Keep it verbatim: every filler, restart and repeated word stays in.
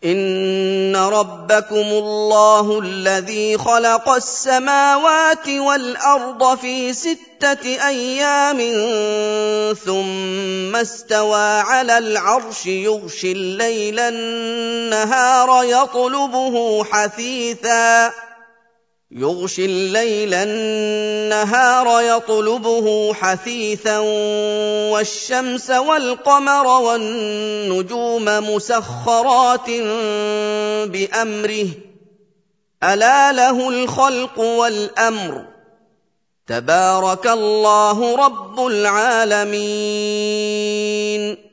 إِنَّ رَبَّكُمُ اللَّهُ الَّذِي خَلَقَ السَّمَاوَاتِ وَالْأَرْضَ فِي سِتَّةِ أَيَّامٍ ثُمَّ اسْتَوَىٰ عَلَى الْعَرْشِ يُغْشِي اللَّيْلَ النَّهَارَ يَطْلُبُهُ حَثِيثًا يغشي الليل النهار يطلبه حثيثا والشمس والقمر والنجوم مسخرات بأمره ألا له الخلق والأمر تبارك الله رب العالمين.